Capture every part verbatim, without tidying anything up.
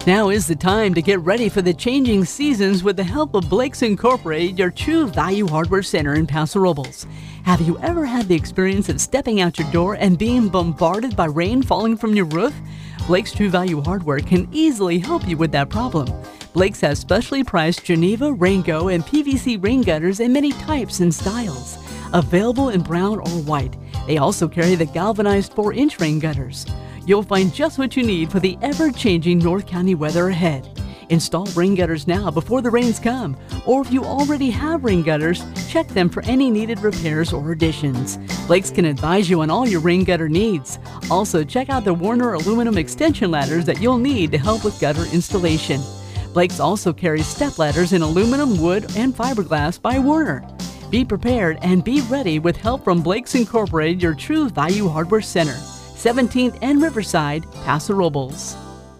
Now is the time to get ready for the changing seasons with the help of Blake's Incorporated, your true value hardware center in Paso Robles. Have you ever had the experience of stepping out your door and being bombarded by rain falling from your roof? Blake's True Value Hardware can easily help you with that problem. Blake's has specially priced Geneva, Raingo, and P V C rain gutters in many types and styles. Available in brown or white. They also carry the galvanized four inch rain gutters. You'll find just what you need for the ever-changing North County weather ahead. Install rain gutters now before the rains come, or if you already have rain gutters, check them for any needed repairs or additions. Blake's can advise you on all your rain gutter needs. Also, check out the Warner aluminum extension ladders that you'll need to help with gutter installation. Blake's also carries step ladders in aluminum, wood, and fiberglass by Warner. Be prepared and be ready with help from Blake's Incorporated, your true value hardware center. seventeenth and Riverside, Paso Robles.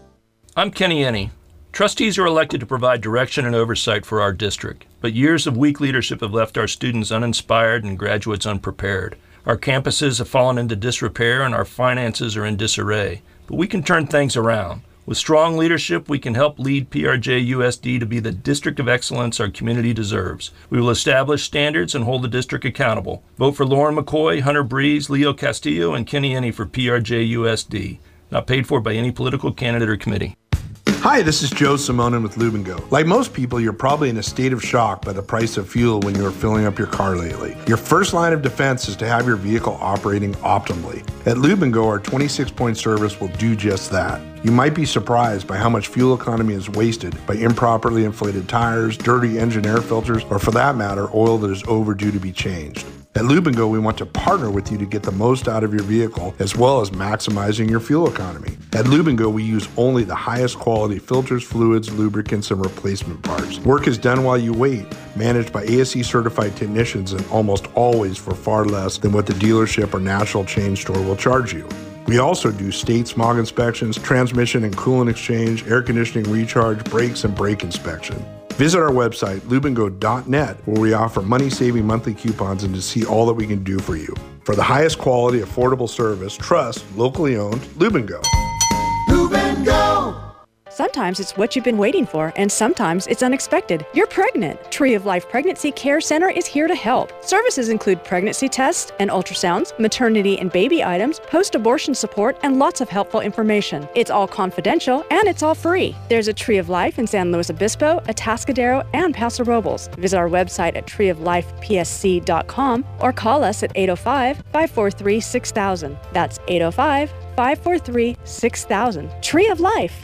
I'm Kenny Enney. Trustees are elected to provide direction and oversight for our district, but years of weak leadership have left our students uninspired and graduates unprepared. Our campuses have fallen into disrepair and our finances are in disarray, but we can turn things around. With strong leadership, we can help lead P R J U S D to be the district of excellence our community deserves. We will establish standards and hold the district accountable. Vote for Lauren McCoy, Hunter Breeze, Leo Castillo, and Kenny Enney for P R J U S D. Not paid for by any political candidate or committee. Hi, this is Joe Simonin with Lube and Go. Like most people, you're probably in a state of shock by the price of fuel when you're filling up your car lately. Your first line of defense is to have your vehicle operating optimally. At Lube and Go, our twenty-six point service will do just that. You might be surprised by how much fuel economy is wasted by improperly inflated tires, dirty engine air filters, or for that matter, oil that is overdue to be changed. At Lube and Go, we want to partner with you to get the most out of your vehicle as well as maximizing your fuel economy. At Lube and Go, we use only the highest quality filters, fluids, lubricants, and replacement parts. Work is done while you wait, managed by A S E certified technicians and almost always for far less than what the dealership or national chain store will charge you. We also do state smog inspections, transmission and coolant exchange, air conditioning recharge, brakes, and brake inspection. Visit our website, lube and go dot net, where we offer money-saving monthly coupons and to see all that we can do for you. For the highest quality, affordable service, trust, locally owned, Lube and Go. Lube and Go! Sometimes it's what you've been waiting for, and sometimes it's unexpected. You're pregnant. Tree of Life Pregnancy Care Center is here to help. Services include pregnancy tests and ultrasounds, maternity and baby items, post-abortion support, and lots of helpful information. It's all confidential, and it's all free. There's a Tree of Life in San Luis Obispo, Atascadero, and Paso Robles. Visit our website at tree of life p s c dot com or call us at eight oh five, five four three, six thousand. That's eight oh five, five four three, six thousand. Tree of Life.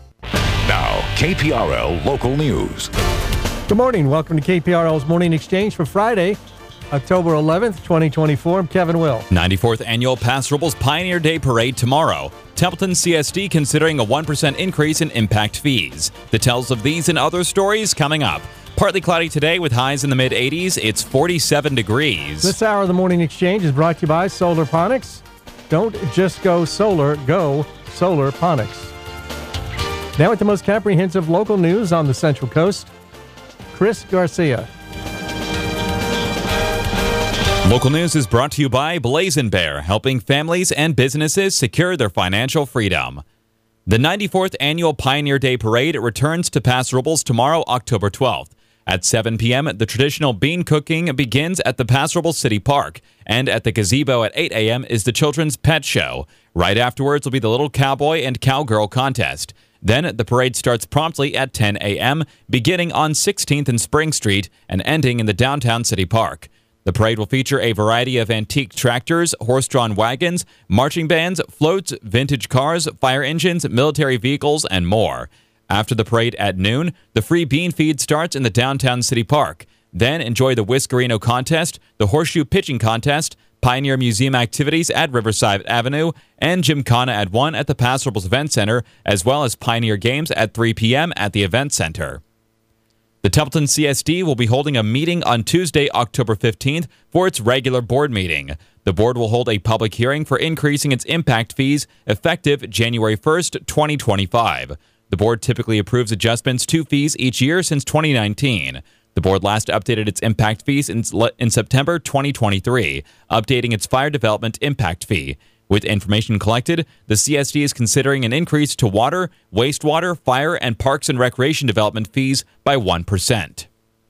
Now, K P R L Local News. Good morning. Welcome to K P R L's Morning Exchange for Friday, October eleventh, twenty twenty-four. I'm Kevin Will. ninety-fourth Annual Paso Robles Pioneer Day Parade tomorrow. Templeton C S D considering a one percent increase in impact fees. Details of these and other stories coming up. Partly cloudy today with highs in the mid eighties. It's forty-seven degrees. This hour of the Morning Exchange is brought to you by Solar Ponics. Don't just go solar, go Solar Ponics. Now with the most comprehensive local news on the Central Coast, Chris Garcia. Local news is brought to you by Blazin' Bear, helping families and businesses secure their financial freedom. The ninety-fourth Annual Pioneer Day Parade returns to Paso Robles tomorrow, October twelfth. At seven p.m., the traditional bean cooking begins at the Paso Robles City Park, and at the gazebo at eight a.m. is the Children's Pet Show. Right afterwards will be the Little Cowboy and Cowgirl Contest. Then the parade starts promptly at ten a.m., beginning on sixteenth and Spring Street and ending in the downtown city park. The parade will feature a variety of antique tractors, horse-drawn wagons, marching bands, floats, vintage cars, fire engines, military vehicles, and more. After the parade at noon, the free bean feed starts in the downtown city park. Then enjoy the Whiskerino Contest, the Horseshoe Pitching Contest, Pioneer Museum activities at Riverside Avenue, and Gymkhana at one at the Paso Robles Event Center, as well as Pioneer Games at three p.m. at the Event Center. The Templeton C S D will be holding a meeting on Tuesday, October fifteenth, for its regular board meeting. The board will hold a public hearing for increasing its impact fees effective January first, twenty twenty-five. The board typically approves adjustments to fees each year since twenty nineteen. The board last updated its impact fees in, in September twenty twenty-three, updating its fire development impact fee. With information collected, the C S D is considering an increase to water, wastewater, fire, and parks and recreation development fees by one percent.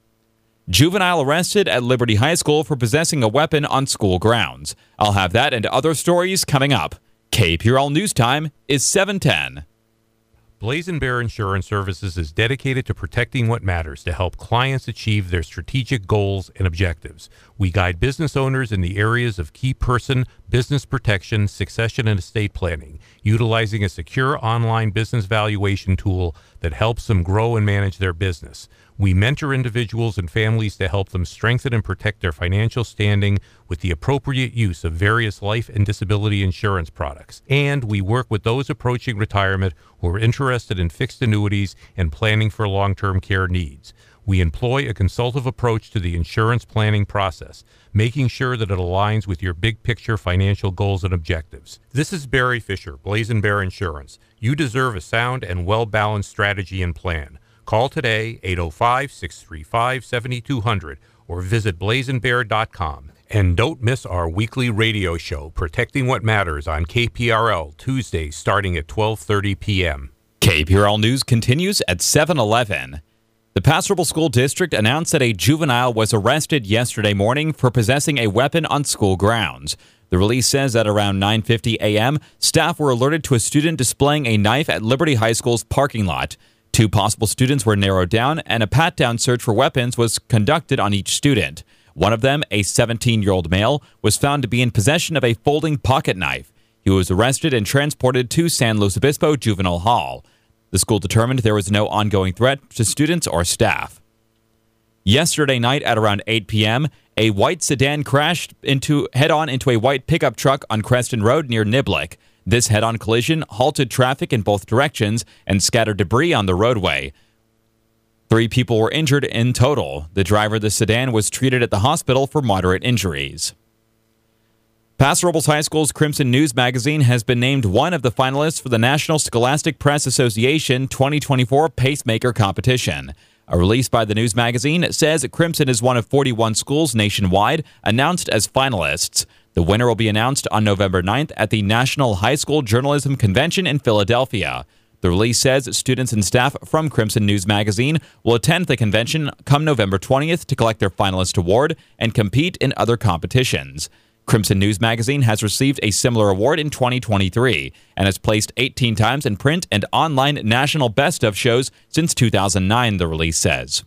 Juvenile arrested at Liberty High School for possessing a weapon on school grounds. I'll have that and other stories coming up. K P R L News Time is seven ten. Blazing Bear Insurance Services is dedicated to protecting what matters to help clients achieve their strategic goals and objectives. We guide business owners in the areas of key person, business protection, succession, and estate planning, utilizing a secure online business valuation tool that helps them grow and manage their business. We mentor individuals and families to help them strengthen and protect their financial standing with the appropriate use of various life and disability insurance products. And we work with those approaching retirement who are interested in fixed annuities and planning for long-term care needs. We employ a consultative approach to the insurance planning process, making sure that it aligns with your big picture financial goals and objectives. This is Barry Fisher, Blazing Bear Insurance. You deserve a sound and well-balanced strategy and plan. Call today, eight oh five, six three five, seven two zero zero, or visit blazing bear dot com. And don't miss our weekly radio show, Protecting What Matters, on K P R L, Tuesdays starting at twelve thirty p.m. K P R L News continues at seven eleven. The Pass Robles School District announced that a juvenile was arrested yesterday morning for possessing a weapon on school grounds. The release says that around nine fifty a.m., staff were alerted to a student displaying a knife at Liberty High School's parking lot. Two possible students were narrowed down, and a pat-down search for weapons was conducted on each student. One of them, a seventeen-year-old male, was found to be in possession of a folding pocket knife. He was arrested and transported to San Luis Obispo Juvenile Hall. The school determined there was no ongoing threat to students or staff. Yesterday night at around eight p.m., a white sedan crashed into head-on into a white pickup truck on Creston Road near Niblick. This head-on collision halted traffic in both directions and scattered debris on the roadway. Three people were injured in total. The driver of the sedan was treated at the hospital for moderate injuries. Paso Robles High School's Crimson News Magazine has been named one of the finalists for the National Scholastic Press Association twenty twenty-four Pacemaker Competition. A release by the news magazine says Crimson is one of forty-one schools nationwide announced as finalists. The winner will be announced on November ninth at the National High School Journalism Convention in Philadelphia. The release says students and staff from Crimson News Magazine will attend the convention come November twentieth to collect their finalist award and compete in other competitions. Crimson News Magazine has received a similar award in twenty twenty-three and has placed eighteen times in print and online national best of shows since two thousand nine, the release says.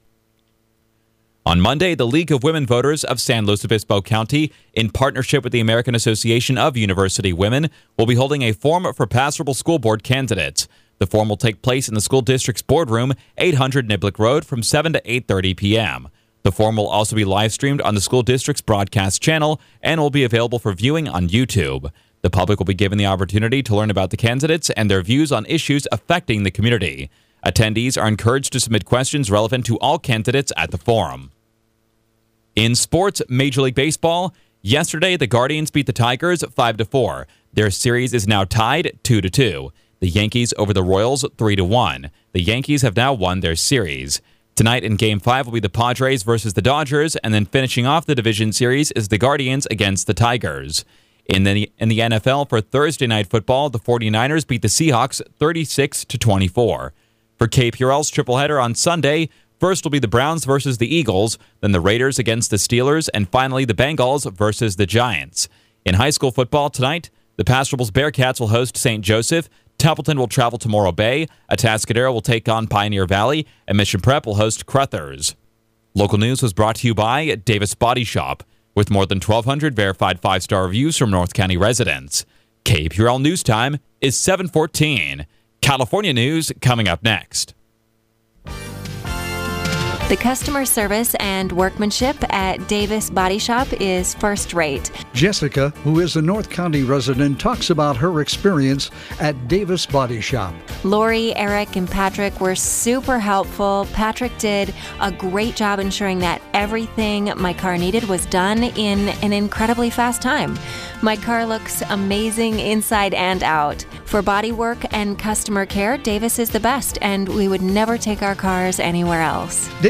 On Monday, the League of Women Voters of San Luis Obispo County, in partnership with the American Association of University Women, will be holding a forum for Paso Robles School Board candidates. The forum will take place in the school district's boardroom, eight hundred Niblick Road, from seven to eight thirty p.m. The forum will also be live-streamed on the school district's broadcast channel and will be available for viewing on YouTube. The public will be given the opportunity to learn about the candidates and their views on issues affecting the community. Attendees are encouraged to submit questions relevant to all candidates at the forum. In sports, Major League Baseball, yesterday the Guardians beat the Tigers five to four. Their series is now tied two to two. The Yankees over the Royals three to one. The Yankees have now won their series. Tonight in Game five will be the Padres versus the Dodgers, and then finishing off the division series is the Guardians against the Tigers. In the in the N F L for Thursday Night Football, the 49ers beat the Seahawks thirty-six to twenty-four. For K P R L's tripleheader on Sunday, first will be the Browns versus the Eagles, then the Raiders against the Steelers, and finally the Bengals versus the Giants. In high school football tonight, the Paso Robles Bearcats will host Saint Joseph, Templeton will travel to Morro Bay, Atascadero will take on Pioneer Valley, and Mission Prep will host Crothers. Local news was brought to you by Davis Body Shop, with more than twelve hundred verified five-star reviews from North County residents. K P R L News Time is seven fourteen. California news coming up next. The customer service and workmanship at Davis Body Shop is first rate. Jessica, who is a North County resident, talks about her experience at Davis Body Shop. Lori, Eric, and Patrick were super helpful. Patrick did a great job ensuring that everything my car needed was done in an incredibly fast time. My car looks amazing inside and out. For body work and customer care, Davis is the best, and we would never take our cars anywhere else. Davis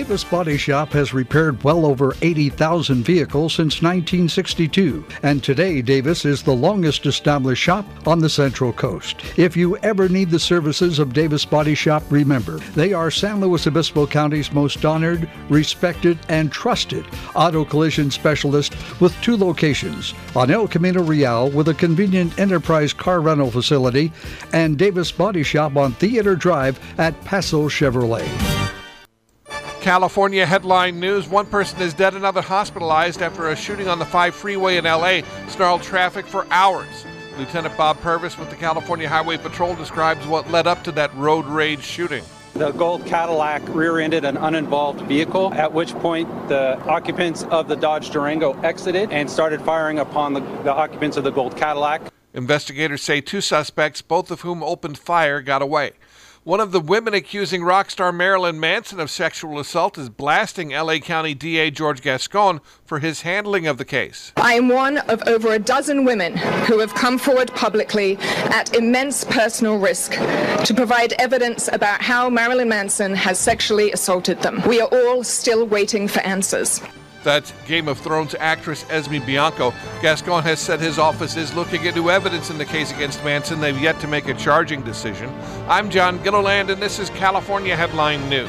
Davis Body Shop has repaired well over eighty thousand vehicles since nineteen sixty-two, and today Davis is the longest established shop on the Central Coast. If you ever need the services of Davis Body Shop, remember, they are San Luis Obispo County's most honored, respected, and trusted auto collision specialist with two locations, on El Camino Real with a convenient enterprise car rental facility, and Davis Body Shop on Theater Drive at Paso Chevrolet. California headline news. One person is dead, another hospitalized after a shooting on the five freeway in L A snarled traffic for hours. Lieutenant Bob Purvis with the California Highway Patrol describes what led up to that road rage shooting. The gold Cadillac rear-ended an uninvolved vehicle, at which point the occupants of the Dodge Durango exited and started firing upon the, the occupants of the gold Cadillac. Investigators say two suspects, both of whom opened fire, got away. One of the women accusing rock star Marilyn Manson of sexual assault is blasting L A County D A George Gascon for his handling of the case. I am one of over a dozen women who have come forward publicly at immense personal risk to provide evidence about how Marilyn Manson has sexually assaulted them. We are all still waiting for answers. That's Game of Thrones actress Esme Bianco. Gascon has said his office is looking at new evidence in the case against Manson. They've yet to make a charging decision. I'm John Gilliland, and this is California Headline News.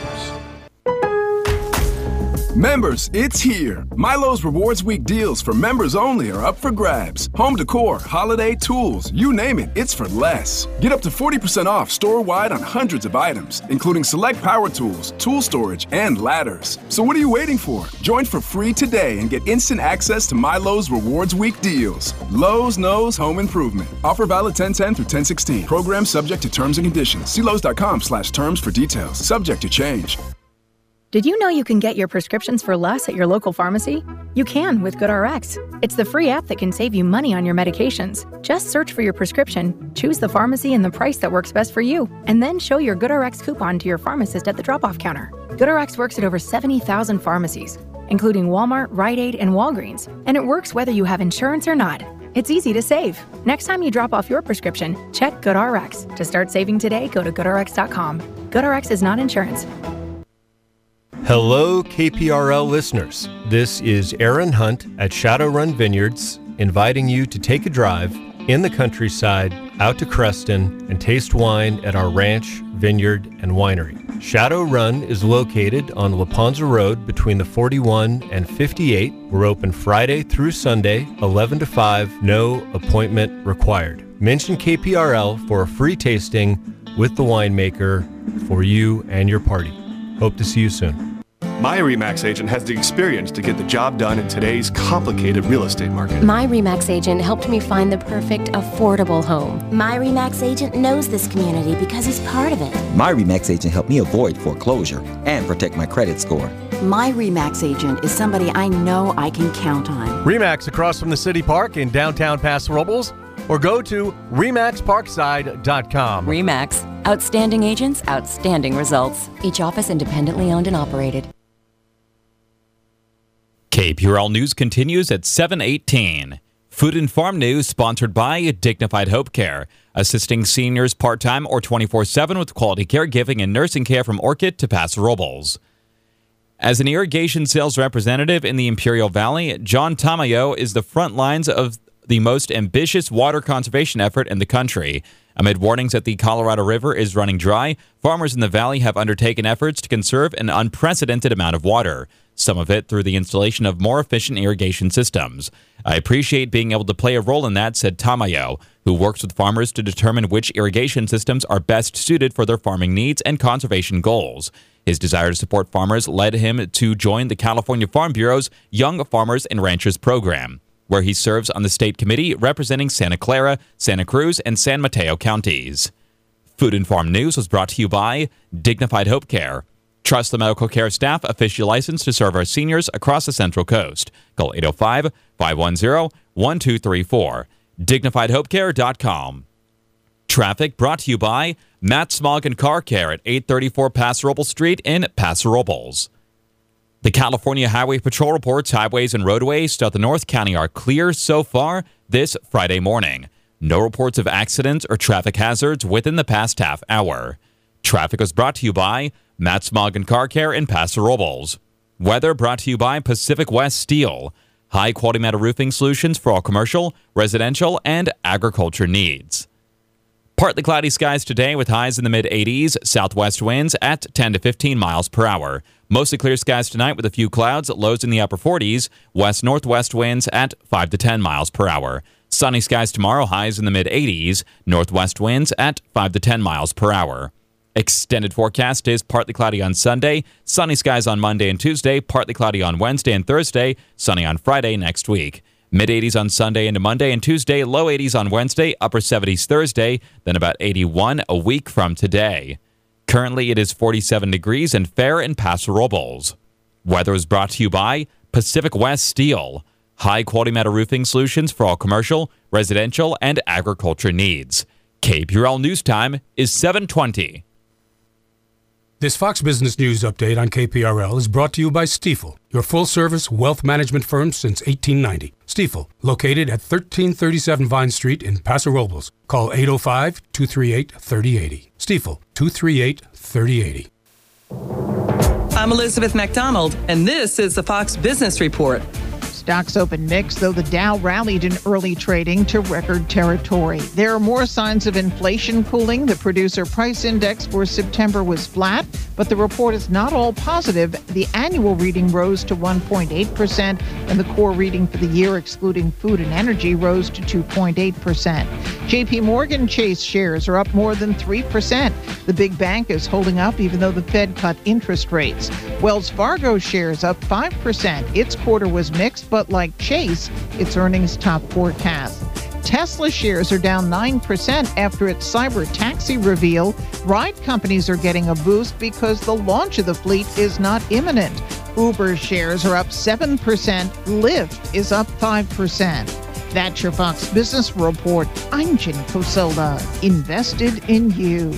Members, it's here. Milo's Rewards Week deals for members only are up for grabs. Home decor, holiday tools, you name it, it's for less. Get up to forty percent off store-wide on hundreds of items, including select power tools, tool storage, and ladders. So what are you waiting for? Join for free today and get instant access to Milo's Rewards Week deals. Lowe's knows home improvement. Offer valid ten ten through ten sixteen. Program subject to terms and conditions. See Lowe's.com slash terms for details. Subject to change. Did you know you can get your prescriptions for less at your local pharmacy? You can with GoodRx. It's the free app that can save you money on your medications. Just search for your prescription, choose the pharmacy and the price that works best for you, and then show your GoodRx coupon to your pharmacist at the drop-off counter. GoodRx works at over seventy thousand pharmacies, including Walmart, Rite Aid, and Walgreens, and it works whether you have insurance or not. It's easy to save. Next time you drop off your prescription, check GoodRx. To start saving today, go to good r x dot com. GoodRx is not insurance. Hello, K P R L listeners. This is Aaron Hunt at Shadowrun Vineyards, inviting you to take a drive in the countryside out to Creston and taste wine at our ranch, vineyard, and winery. Shadowrun is located on Laponza Road between the forty-one and fifty-eight. We're open Friday through Sunday, eleven to five, no appointment required. Mention K P R L for a free tasting with the winemaker for you and your party. Hope to see you soon. My RE/MAX agent has the experience to get the job done in today's complicated real estate market. My RE/MAX agent helped me find the perfect, affordable home. My RE/MAX agent knows this community because he's part of it. My RE/MAX agent helped me avoid foreclosure and protect my credit score. My RE/MAX agent is somebody I know I can count on. RE/MAX across from the City Park in downtown Paso Robles, or go to remax parkside dot com. RE/MAX. Outstanding agents, outstanding results. Each office independently owned and operated. K P R L News continues at seven eighteen. Food and Farm News sponsored by Dignified Hope Care, assisting seniors part-time or twenty-four seven with quality caregiving and nursing care from Orchid to Paso Robles. As an irrigation sales representative in the Imperial Valley, John Tamayo is the front lines of the most ambitious water conservation effort in the country. Amid warnings that the Colorado River is running dry, farmers in the valley have undertaken efforts to conserve an unprecedented amount of water, some of it through the installation of more efficient irrigation systems. I appreciate being able to play a role in that, said Tamayo, who works with farmers to determine which irrigation systems are best suited for their farming needs and conservation goals. His desire to support farmers led him to join the California Farm Bureau's Young Farmers and Ranchers program, where he serves on the state committee representing Santa Clara, Santa Cruz, and San Mateo counties. Food and Farm News was brought to you by Dignified Hope Care. Trust the medical care staff officially licensed to serve our seniors across the Central Coast. Call eight oh five, five one zero, one two three four. dignified hope care dot com. Traffic brought to you by Matt Smog and Car Care at eight thirty-four Paso Robles Street in Paso Robles. The California Highway Patrol reports highways and roadways throughout the North County are clear so far this Friday morning. No reports of accidents or traffic hazards within the past half hour. Traffic was brought to you by Matt Smog and Car Care in Paso Robles. Weather brought to you by Pacific West Steel. High-quality metal roofing solutions for all commercial, residential, and agriculture needs. Partly cloudy skies today with highs in the mid-eighties, southwest winds at ten to fifteen miles per hour. Mostly clear skies tonight with a few clouds, lows in the upper forties, west-northwest winds at five to ten miles per hour. Sunny skies tomorrow, highs in the mid-eighties, northwest winds at five to ten miles per hour. Extended forecast is partly cloudy on Sunday, sunny skies on Monday and Tuesday, partly cloudy on Wednesday and Thursday, sunny on Friday next week. Mid-eighties on Sunday into Monday and Tuesday, low eighties on Wednesday, upper seventies Thursday, then about eighty-one a week from today. Currently, it is forty-seven degrees and fair in Paso Robles. Weather is brought to you by Pacific West Steel. High-quality metal roofing solutions for all commercial, residential, and agriculture needs. K P R L News Time is seven twenty. This Fox Business News update on K P R L is brought to you by Stifel, your full-service wealth management firm since eighteen ninety. Stifel, located at thirteen thirty-seven Vine Street in Paso Robles. Call eight oh five, two three eight, three oh eight oh. Stifel, two three eight, three oh eight oh. I'm Elizabeth McDonald, and this is the Fox Business Report. Stocks open mixed, though the Dow rallied in early trading to record territory. There are more signs of inflation cooling. The producer price index for September was flat, but the report is not all positive. The annual reading rose to one point eight percent, and the core reading for the year, excluding food and energy, rose to two point eight percent. J P Morgan Chase shares are up more than three percent. The big bank is holding up even though the Fed cut interest rates. Wells Fargo shares up five percent. Its quarter was mixed, but like Chase, its earnings top forecast. Tesla shares are down nine percent after its cyber taxi reveal. Ride companies are getting a boost because the launch of the fleet is not imminent. Uber shares are up seven percent. Lyft is up five percent. That's your Fox Business Report. I'm Jen Coselda, invested in you.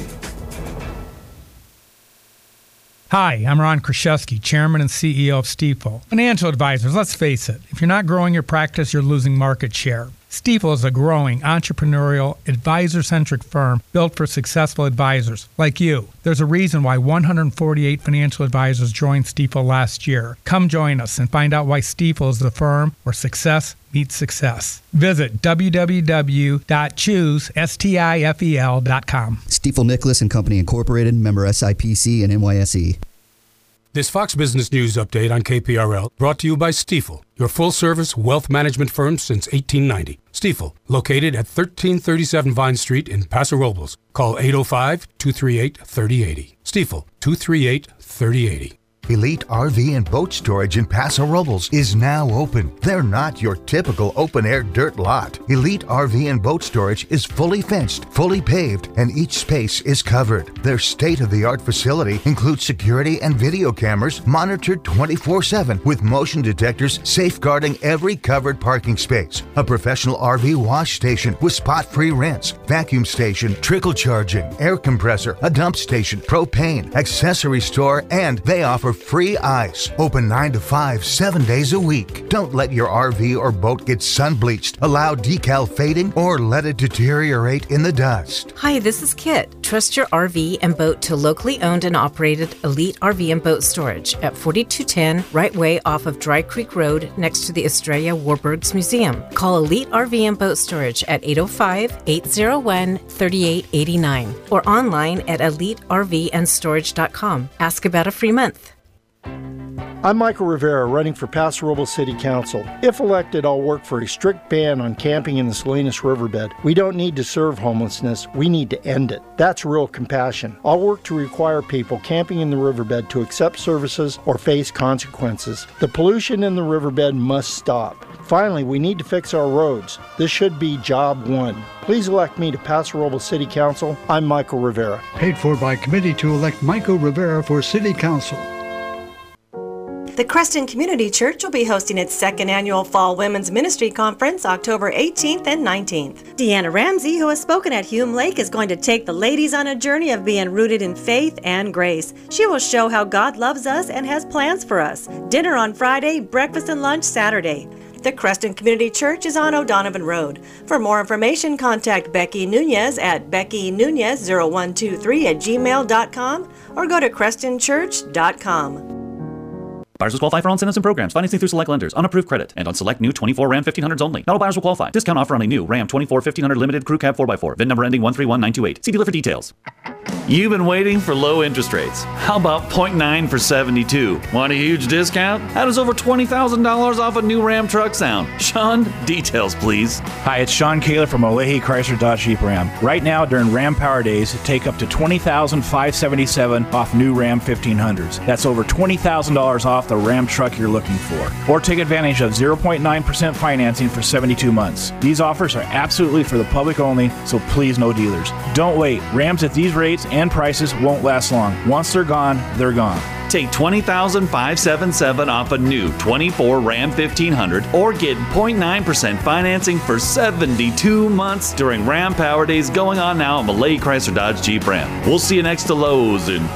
Hi, I'm Ron Kraszewski, Chairman and C E O of Stifel. Financial advisors, let's face it, if you're not growing your practice, you're losing market share. Stifel is a growing, entrepreneurial, advisor-centric firm built for successful advisors like you. There's a reason why one hundred forty-eight financial advisors joined Stifel last year. Come join us and find out why Stifel is the firm where success meets success. Visit w w w dot choose stifel dot com. Stifel Nicholas and Company Incorporated, member S I P C and N Y S E. This Fox Business News update on K P R L brought to you by Stifel, your full-service wealth management firm since eighteen ninety. Stifel, located at thirteen thirty-seven Vine Street in Paso Robles. Call eight oh five, two three eight, three oh eight oh. Stifel, two three eight, three oh eight oh. Elite R V and Boat Storage in Paso Robles is now open. They're not your typical open-air dirt lot. Elite R V and Boat Storage is fully fenced, fully paved, and each space is covered. Their state-of-the-art facility includes security and video cameras monitored twenty-four seven with motion detectors safeguarding every covered parking space. A professional R V wash station with spot-free rinse, vacuum station, trickle charging, air compressor, a dump station, propane, accessory store, and they offer free ice. Open nine to five, seven days a week. Don't let your R V or boat get sun-bleached, allow decal fading, or let it deteriorate in the dust. Hi, this is Kit. Trust your R V and boat to locally owned and operated Elite R V and Boat Storage at forty-two ten Right Way off of Dry Creek Road next to the Estrella Warburgs Museum. Call Elite R V and Boat Storage at eight oh five, eight oh one, three eight eight nine or online at elite r v and storage dot com. Ask about a free month. I'm Michael Rivera, running for Paso Robles City Council. If elected, I'll work for a strict ban on camping in the Salinas Riverbed. We don't need to serve homelessness, we need to end it. That's real compassion. I'll work to require people camping in the riverbed to accept services or face consequences. The pollution in the riverbed must stop. Finally, we need to fix our roads. This should be job one. Please elect me to Paso Robles City Council. I'm Michael Rivera. Paid for by committee to elect Michael Rivera for City Council. The Creston Community Church will be hosting its second annual Fall Women's Ministry Conference October eighteenth and nineteenth. Deanna Ramsey, who has spoken at Hume Lake, is going to take the ladies on a journey of being rooted in faith and grace. She will show how God loves us and has plans for us. Dinner on Friday, breakfast and lunch Saturday. The Creston Community Church is on O'Donovan Road. For more information, contact Becky Nunez at becky nunez zero one two three at gmail dot com or go to creston church dot com. Buyers will qualify for all incentives and programs. Financing through select lenders. Unapproved credit. And on select new twenty-four Ram fifteen hundreds only. Not all buyers will qualify. Discount offer on a new Ram twenty-four fifteen hundred Limited Crew Cab four by four. V I N number ending one three one nine two eight. See dealer for details. You've been waiting for low interest rates. How about zero point nine for seventy-two? Want a huge discount? How does over twenty thousand dollars off a new Ram truck sound? Sean, details please. Hi, it's Sean Kaler from Olehi Chrysler Dodge Jeep Ram. Right now during Ram Power Days, take up to twenty thousand five hundred seventy-seven dollars off new Ram fifteen hundreds. That's over twenty thousand dollars off the Ram truck you're looking for. Or take advantage of zero point nine percent financing for seventy-two months. These offers are absolutely for the public only, so please no dealers. Don't wait. Rams at these rates and prices won't last long. Once they're gone, they're gone. Take twenty thousand five hundred seventy-seven dollars off a new twenty-four Ram fifteen hundred or get zero point nine percent financing for seventy-two months during Ram Power Days going on now at Malay Chrysler Dodge Jeep Ram. We'll see you next to Lowe's in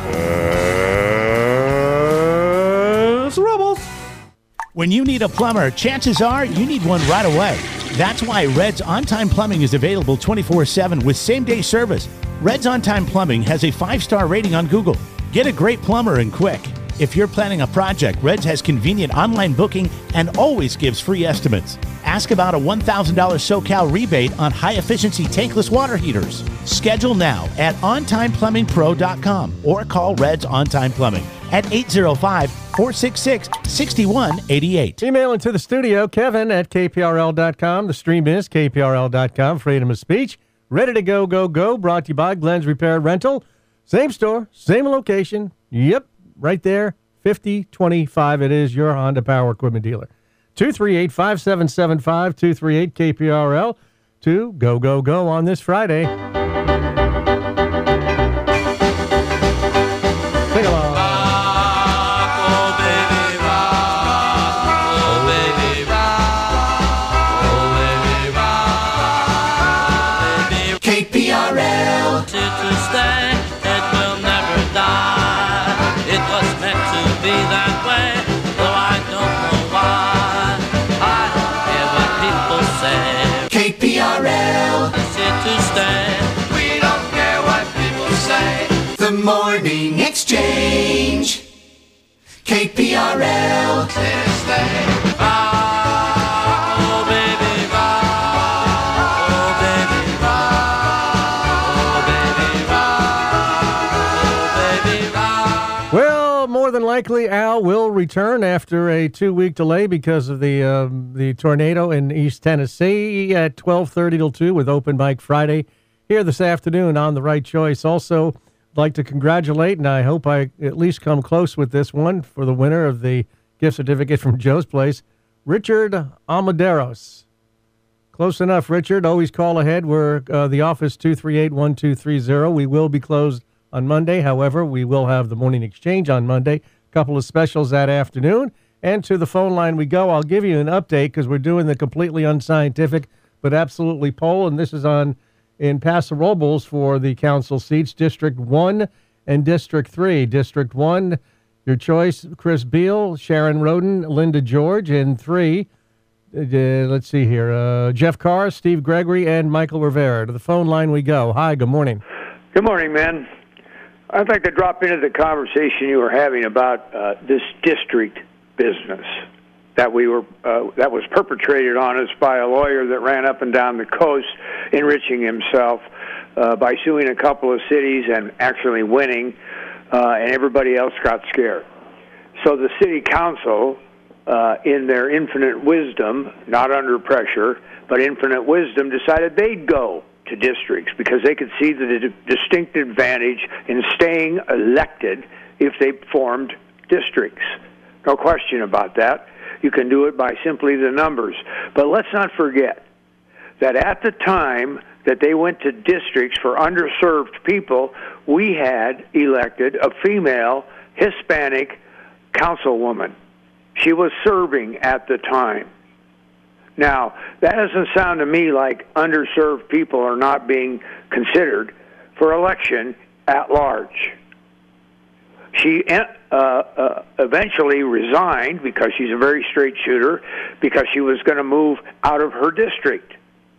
uh, Rebels. When you need a plumber, chances are you need one right away. That's why Red's On-Time Plumbing is available twenty-four seven with same-day service. Red's On-Time Plumbing has a five-star rating on Google. Get a great plumber and quick. If you're planning a project, Red's has convenient online booking and always gives free estimates. Ask about a one thousand dollars SoCal rebate on high-efficiency tankless water heaters. Schedule now at on time plumbing pro dot com or call Red's On-Time Plumbing at eight zero five, four six six, six one eight eight. Email into the studio, Kevin at K P R L dot com. The stream is K P R L dot com. Freedom of speech. Ready to go, go, go. Brought to you by Glenn's Repair Rental. Same store, same location. Yep, right there. fifty twenty-five. It is your Honda Power Equipment dealer. two three eight, five seven seven five, two three eight K P R L to go, go, go on this Friday. Sing along. K P R L. To, to stay, it will never die. It was meant to be that way, though I don't know why. I don't care what people say. K P R L. It's here to stay. We don't care what people say. The Morning Exchange. K P R L. Here to stay. Oh, baby, bye. Well, more than likely, Al will return after a two-week delay because of the uh, the tornado in East Tennessee at twelve thirty till two with Open Mic Friday here this afternoon on The Right Choice. Also, I'd like to congratulate, and I hope I at least come close with this one, for the winner of the gift certificate from Joe's Place, Richard Amaderos. Close enough, Richard. Always call ahead. We're uh, the office two three eight, one two three zero. We will be closed on Monday. However, we will have the morning exchange on Monday. A couple of specials that afternoon. And to the phone line we go. I'll give you an update because we're doing the completely unscientific but absolutely poll. And this is on in Paso Robles for the council seats, District one and District three. District one, your choice, Chris Beal, Sharon Roden, Linda George. And three, uh, let's see here, uh, Jeff Carr, Steve Gregory, and Michael Rivera. To the phone line we go. Hi, good morning. Good morning, man. I'd like to drop into the conversation you were having about uh, this district business that we were uh, that was perpetrated on us by a lawyer that ran up and down the coast, enriching himself uh, by suing a couple of cities and actually winning, uh, and everybody else got scared. So the city council, uh, in their infinite wisdom, not under pressure, but infinite wisdom, decided they'd go to districts because they could see the d- distinct advantage in staying elected if they formed districts. No question about that. You can do it by simply the numbers. But let's not forget that at the time that they went to districts for underserved people, we had elected a female Hispanic councilwoman. She was serving at the time. Now, that doesn't sound to me like underserved people are not being considered for election at large. She uh, uh, eventually resigned because she's a very straight shooter, because she was going to move out of her district.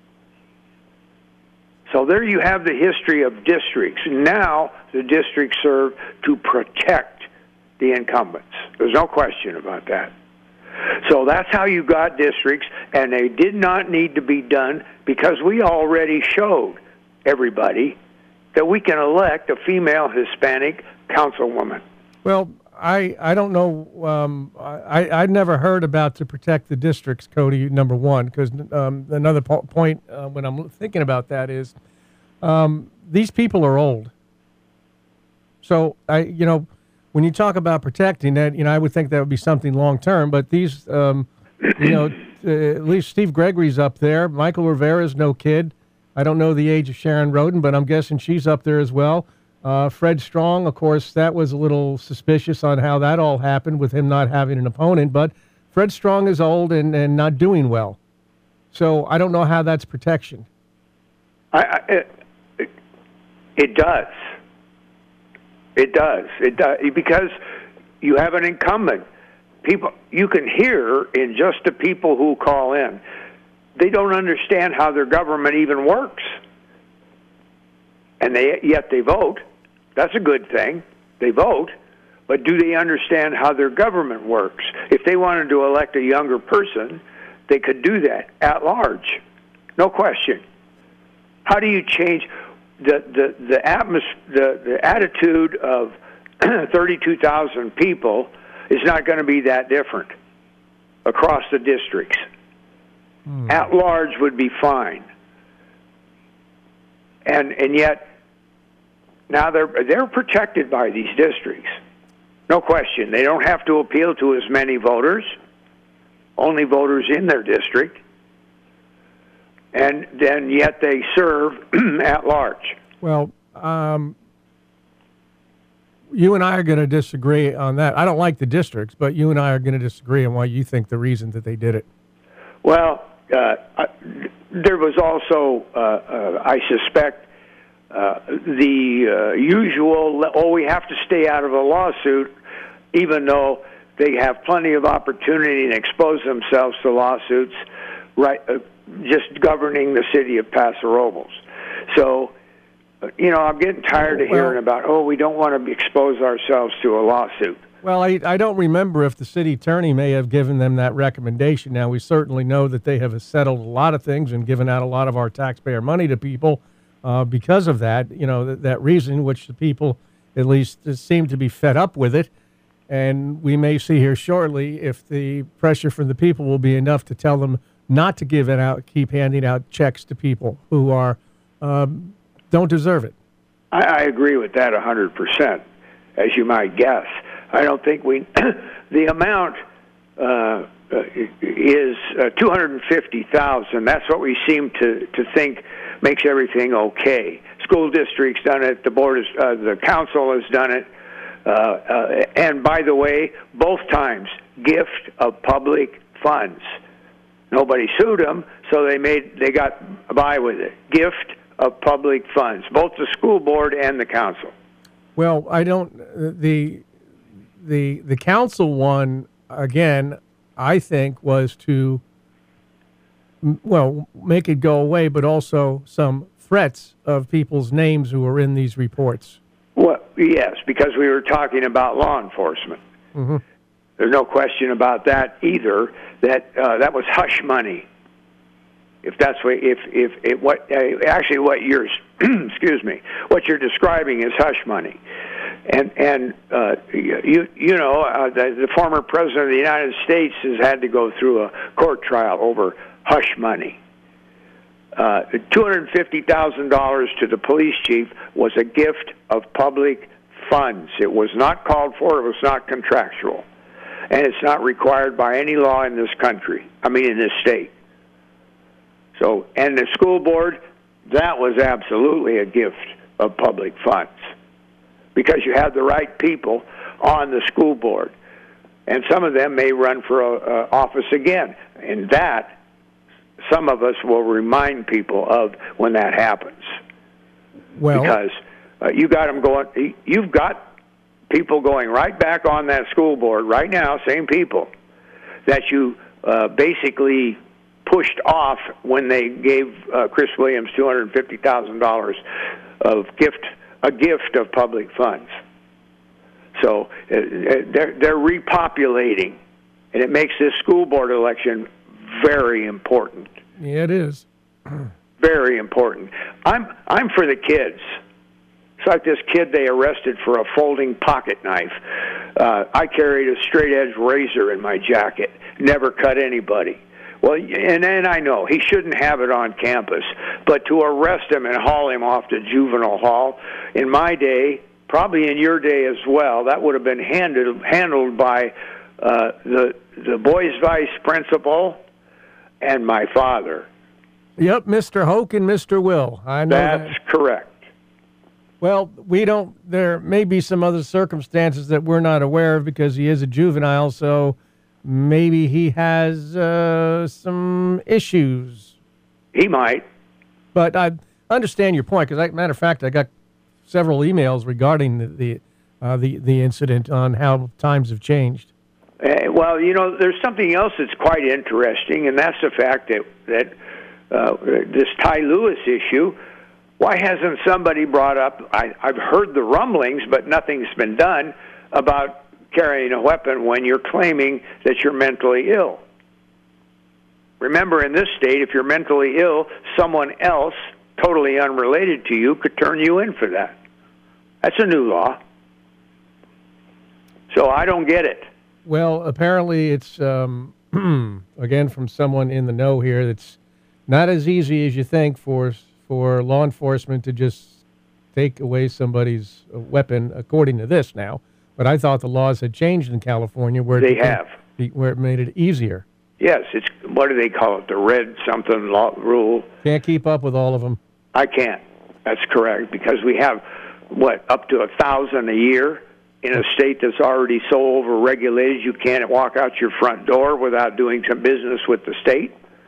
So there you have the history of districts. Now the districts serve to protect the incumbents. There's no question about that. So that's how you got districts, and they did not need to be done because we already showed everybody that we can elect a female Hispanic councilwoman. Well, I I don't know. Um, I I'd never heard about to protect the districts, Cody. Number one, because um, another po- point uh, when I'm thinking about that is um, these people are old. So I you know when you talk about protecting that, you know I would think that would be something long term. But these um, you know uh, at least Steve Gregory's up there. Michael Rivera's no kid. I don't know the age of Sharon Rhoden, but I'm guessing she's up there as well. Uh, Fred Strong, of course, that was a little suspicious on how that all happened with him not having an opponent. But Fred Strong is old and, and not doing well. So I don't know how that's protection. I, I, it, it does. It does. It does. Because you have an incumbent. People, you can hear in just the people who call in, they don't understand how their government even works. And they yet they vote. That's a good thing. They vote. But do they understand how their government works? If they wanted to elect a younger person, they could do that at large. No question. How do you change the the the, atmos- the, the attitude of thirty-two thousand people is not going to be that different across the districts. Hmm. At large would be fine. And and yet now they're they're protected by these districts. No question. They don't have to appeal to as many voters, only voters in their district. And then yet they serve at large. Well, um, you and I are going to disagree on that. I don't like the districts, but you and I are going to disagree on why you think the reason that they did it. Well, uh, there was also, uh, uh, I suspect, uh, the uh, usual, oh, we have to stay out of a lawsuit, even though they have plenty of opportunity to expose themselves to lawsuits, right? Uh, just governing the city of Paso Robles. So, you know, I'm getting tired of hearing about, oh, we don't want to expose ourselves to a lawsuit. Well, I, I don't remember if the city attorney may have given them that recommendation. Now, we certainly know that they have settled a lot of things and given out a lot of our taxpayer money to people uh, because of that, you know, th- that reason, which the people at least seem to be fed up with it. And we may see here shortly if the pressure from the people will be enough to tell them not to give it out, keep handing out checks to people who are um, don't deserve it. I, I agree with that one hundred percent, as you might guess. I don't think we, the amount uh, is uh, two hundred fifty thousand. That's what we seem to, to think makes everything okay. School district's done it. The board is, uh, the council has done it. Uh, uh, and by the way, both times, gift of public funds. Nobody sued them, so they made they got by with it. Gift of public funds, both the school board and the council. Well, I don't the the the council one again. I think was to well make it go away, but also some threats of people's names who are in these reports. Well, yes, because we were talking about law enforcement. Mm-hmm. There's no question about that either. That uh, that was hush money. If that's what, if if it, what uh, actually what you're excuse me, what you're describing is hush money, and and uh, you you know uh, the, the former president of the United States has had to go through a court trial over hush money. Uh, two hundred fifty thousand dollars to the police chief was a gift of public funds. It was not called for. It was not contractual. And it's not required by any law in this country. I mean, in this state. So, and the school board, that was absolutely a gift of public funds. Because you have the right people on the school board. And some of them may run for a, a office again. And that, some of us will remind people of when that happens. Well, because uh, you got them going, you've got people going right back on that school board right now, same people, that you uh, basically pushed off when they gave uh, Chris Williams two hundred fifty thousand dollars of gift, a gift of public funds. So uh, they're, they're repopulating, and it makes this school board election very important. Yeah, it is. Very important. I'm I'm for the kids. It's like this kid they arrested for a folding pocket knife. Uh, I carried a straight-edge razor in my jacket. Never cut anybody. Well, and, and I know he shouldn't have it on campus, but to arrest him and haul him off to juvenile hall, in my day, probably in your day as well, that would have been handled handled by uh, the the boys' vice principal and my father. Yep, Mister Hoke and Mister Will. I know That's that. correct. Well, we don't. There may be some other circumstances that we're not aware of because he is a juvenile. So maybe he has uh, some issues. He might. But I understand your point because, matter of fact, I got several emails regarding the the, uh, the the incident on how times have changed. Uh, well, you know, there's something else that's quite interesting, and that's the fact that that uh, this Ty Lewis issue. Why hasn't somebody brought up? I, I've heard the rumblings, but nothing's been done about carrying a weapon when you're claiming that you're mentally ill. Remember, in this state, if you're mentally ill, someone else, totally unrelated to you, could turn you in for that. That's a new law. So I don't get it. Well, apparently it's, um, again, from someone in the know here, it's not as easy as you think for for law enforcement to just take away somebody's weapon, according to this now. But I thought the laws had changed in California where they it have, where it made it easier. Yes, it's what do they call it? The red something law rule. Can't keep up with all of them. I can't. That's correct because we have what up to a thousand a year in a state that's already so overregulated. You can't walk out your front door without doing some business with the state.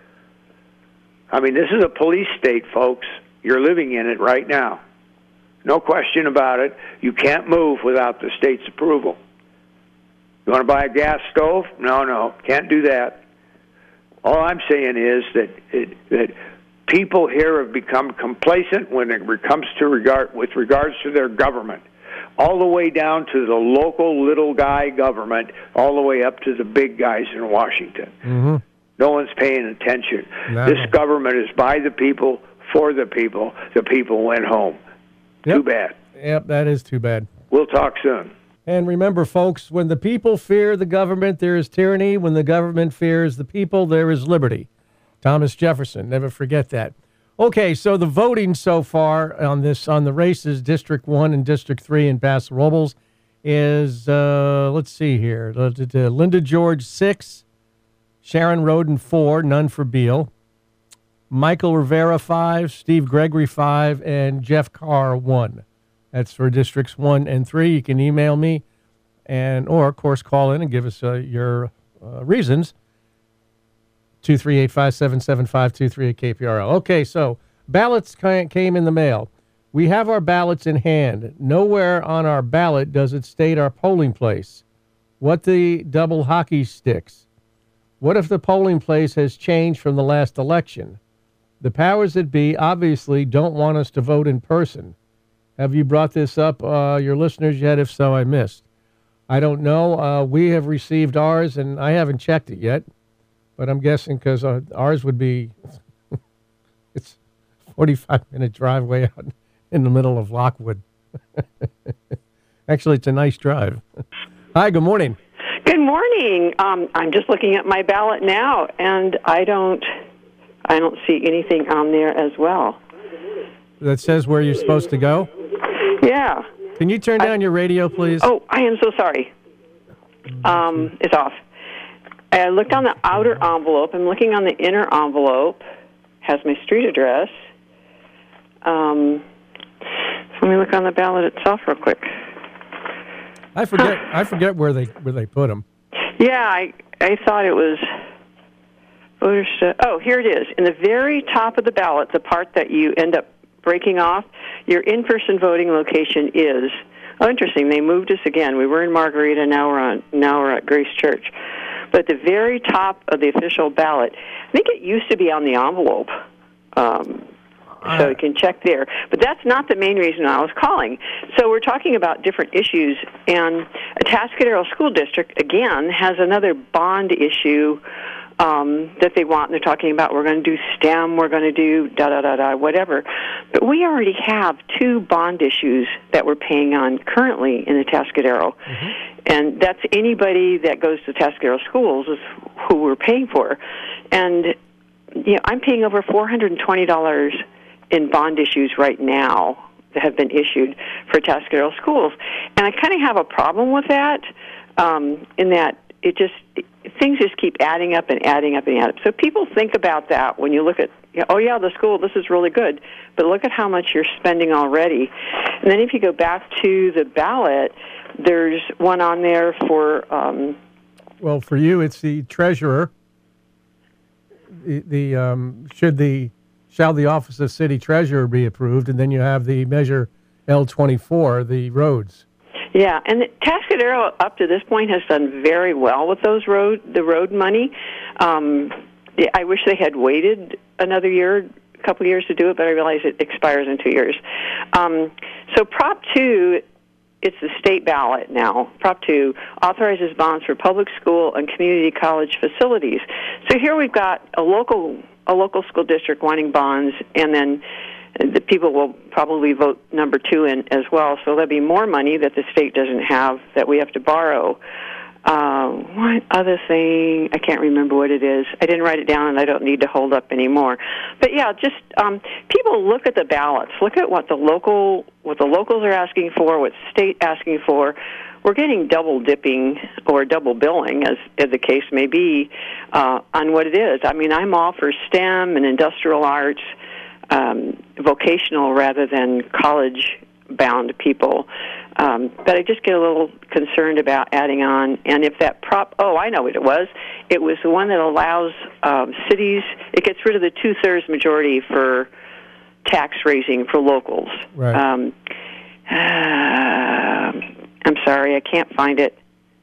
I mean, this is a police state, folks. You're living in it right now. No question about it. You can't move without the state's approval. You want to buy a gas stove? No, no, can't do that. All I'm saying is that it, that people here have become complacent when it comes to regard with regards to their government, all the way down to the local little guy government, all the way up to the big guys in Washington. Mm-hmm. No one's paying attention. No. This government is by the people, for the people. The people went home. Yep. Too bad. Yep, that is too bad. We'll talk soon. And remember, folks, when the people fear the government, there is tyranny. When the government fears the people, there is liberty. Thomas Jefferson, never forget that. Okay, so the voting so far on this on the races, District one and District three in Paso Robles, is, uh, let's see here, Linda George, six. Sharon Rhoden, four, none for Beal. Michael Rivera, five. Steve Gregory, five. And Jeff Carr, one. That's for Districts one and three. You can email me and, or, of course, call in and give us uh, your uh, reasons. two three eight, five seven seven, five two three at K P R L. Okay, so ballots came in the mail. We have our ballots in hand. Nowhere on our ballot does it state our polling place. What the double hockey sticks? What if the polling place has changed from the last election? The powers that be obviously don't want us to vote in person. Have you brought this up, uh, your listeners, yet? If so, I missed. I don't know. Uh, we have received ours, and I haven't checked it yet. But I'm guessing because uh, ours would be, it's a forty-five minute driveway out in the middle of Lockwood. Actually, it's a nice drive. Hi, good morning. Good morning. Um, I'm just looking at my ballot now, and I don't, I don't see anything on there as well. That says where you're supposed to go? Yeah. Can you turn down I, your radio, please? Oh, I am so sorry. Um, it's off. I looked on the outer envelope. I'm looking on the inner envelope. Has my street address. Um, let me look on the ballot itself real quick. I forget. Huh. I forget where they where they put them. Yeah, I I thought it was. Voters. Oh, here it is. In the very top of the ballot, the part that you end up breaking off, your in-person voting location is Oh, interesting. They moved us again. We were in Margarita, now we're on. Now we're at Grace Church. But at the very top of the official ballot, I think it used to be on the envelope. Um, so you can check there. But that's not the main reason I was calling. So we're talking about different issues, and Atascadero School District, again, has another bond issue um, that they want. And they're talking about we're going to do STEM, we're going to do da-da-da-da, whatever. But we already have two bond issues that we're paying on currently in Atascadero. Mm-hmm. And that's anybody that goes to Atascadero schools is who we're paying for. And you know, I'm paying over four hundred twenty dollars in bond issues right now that have been issued for Atascadero schools. And I kind of have a problem with that um, in that it just, it, things just keep adding up and adding up and adding up. So people think about that when you look at, you know, oh, yeah, the school, this is really good, but look at how much you're spending already. And then if you go back to the ballot, there's one on there for... Um, well, for you, it's the treasurer. The, the um, should the shall the office of city treasurer be approved, and then you have the measure L twenty-four, the roads. Yeah, and the Atascadero up to this point has done very well with those road the road money. Um, I wish they had waited another year, a couple of years to do it, but I realize it expires in two years. Um, so Prop two. It's the state ballot now. Prop two authorizes bonds for public school and community college facilities. So here we've got a local a local school district wanting bonds, and then the people will probably vote number two in as well. So there'll be more money that the state doesn't have that we have to borrow. Uh, one other thing, I can't remember what it is. I didn't write it down, and I don't need to hold up anymore. But yeah, just um, people look at the ballots, look at what the local what the locals are asking for, what the state asking for. We're getting double dipping or double billing, as, as the case may be, uh, on what it is. I mean, I'm all for STEM and industrial arts, um, vocational rather than college-bound people. Um, but I just get a little concerned about adding on. And if that prop, oh, I know what it was. It was the one that allows um, cities, it gets rid of the two-thirds majority for tax raising for locals. Right. Um, uh, I'm sorry, I can't find it.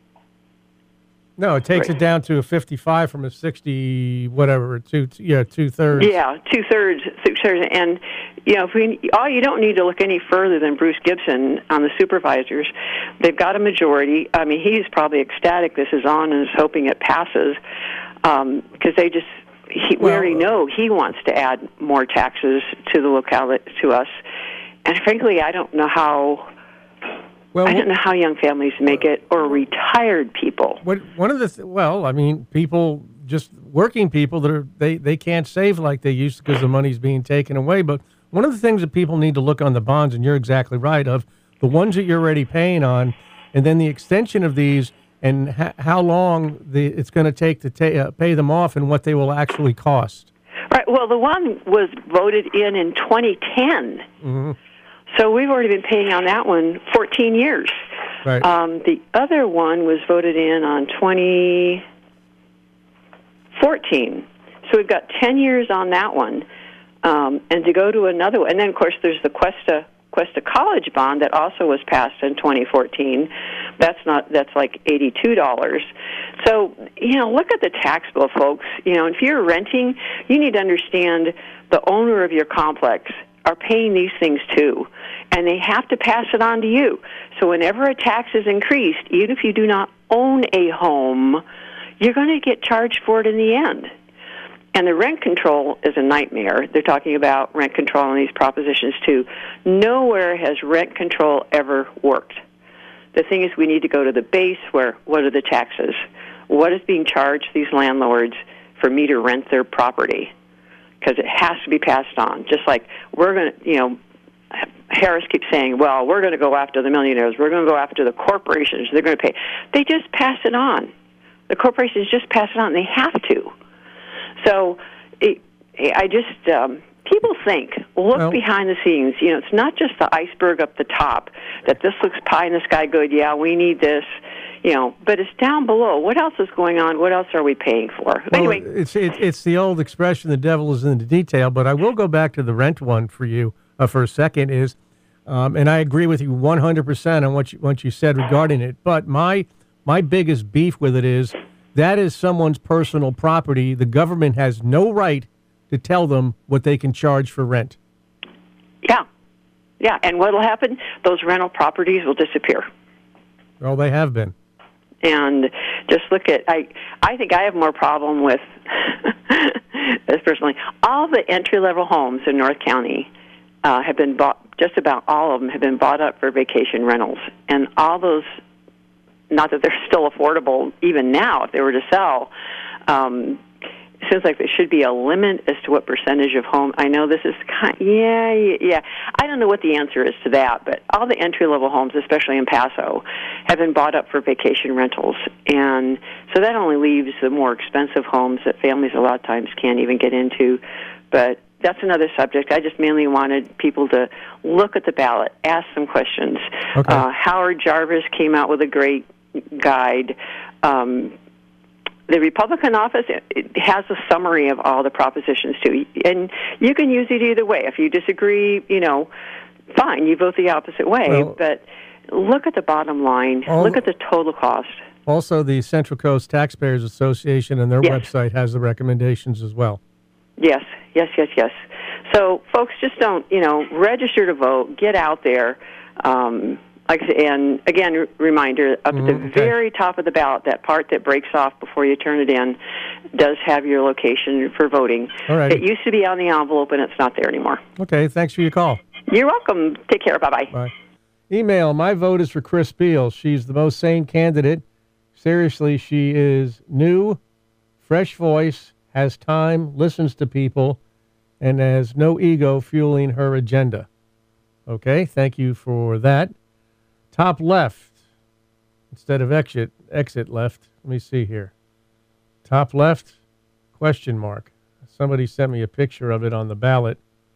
No, it takes right. it down to a fifty-five from a sixty, whatever, two, yeah, two-thirds. Yeah, two-thirds, two-thirds. And, you know, if we, oh, you don't need to look any further than Bruce Gibson on the supervisors. They've got a majority. I mean, he's probably ecstatic this is on and is hoping it passes because um, they just, he, well, we already know he wants to add more taxes to the locality, to us. And frankly, I don't know how... Well, I don't know how young families make it, or retired people. What, one of the th- well, I mean, people, just working people that are they, they can't save like they used to because the money's being taken away. But one of the things that people need to look on the bonds, and you're exactly right, of the ones that you're already paying on, and then the extension of these, and ha- how long the it's going to take to ta- uh, pay them off, and what they will actually cost. Right. Well, the one was voted in in twenty ten. Mm-hmm. So we've already been paying on that one fourteen years. Right. Um, the other one was voted in on twenty fourteen. So we've got ten years on that one. Um, and to go to another one. And then, of course, there's the Cuesta, Cuesta College bond that also was passed in twenty fourteen. That's not, that's like eighty-two dollars. So, you know, look at the tax bill, folks. You know, if you're renting, you need to understand the owner of your complex are paying these things too, and they have to pass it on to you. So whenever a tax is increased, even if you do not own a home, you're going to get charged for it in the end. And the rent control is a nightmare. They're talking about rent control in these propositions too. Nowhere has rent control ever worked. The thing is, we need to go to the base where, what are the taxes? What is being charged these landlords for me to rent their property? Because it has to be passed on. Just like we're going to, you know, Harris keeps saying, well, we're going to go after the millionaires. We're going to go after the corporations. They're going to pay. They just pass it on. The corporations just pass it on. They have to. So it, I just, um, people think, look well, behind the scenes. You know, it's not just the iceberg up the top, that this looks pie in the sky good. Yeah, we need this. You know, but it's down below. What else is going on? What else are we paying for? Well, anyway, it's it, it's the old expression, "The devil is in the detail." But I will go back to the rent one for you uh, for a second. Is Um, and I agree with you one hundred percent on what you, what you said regarding it. But my my biggest beef with it is that is someone's personal property. The government has no right to tell them what they can charge for rent. Yeah. Yeah, and what will happen? Those rental properties will disappear. Well, they have been. And just look at, I I think I have more problem with, as personally, all the entry-level homes in North County uh, have been bought, just about all of them have been bought up for vacation rentals. And all those, not that they're still affordable even now if they were to sell, um, it seems like there should be a limit as to what percentage of home. I know this is kind, yeah, yeah. I don't know what the answer is to that, but all the entry-level homes, especially in Paso, have been bought up for vacation rentals. And so that only leaves the more expensive homes that families a lot of times can't even get into. But that's another subject. I just mainly wanted people to look at the ballot, ask some questions. Okay. Uh, Howard Jarvis came out with a great guide. Um, The Republican office it has a summary of all the propositions, too. And you can use it either way. If you disagree, you know, fine, you vote the opposite way. Well, but look at the bottom line. all- Look at the total cost. Also, the Central Coast Taxpayers Association and their Yes. website has the recommendations as well. Yes, yes, yes, yes. So, folks, just don't, you know, register to vote. Get out there. Um, like, I said, and again, r- reminder, up at the Mm, okay. very top of the ballot, that part that breaks off before you turn it in does have your location for voting. All right. It used to be on the envelope, and it's not there anymore. Okay, thanks for your call. You're welcome. Take care. Bye-bye. Bye. Email, my vote is for Chris Beal. She's the most sane candidate. Seriously, she is new, fresh voice, has time, listens to people, and has no ego fueling her agenda. Okay, thank you for that. Top left, instead of exit, exit left. Let me see here. Top left, question mark. Somebody sent me a picture of it on the ballot.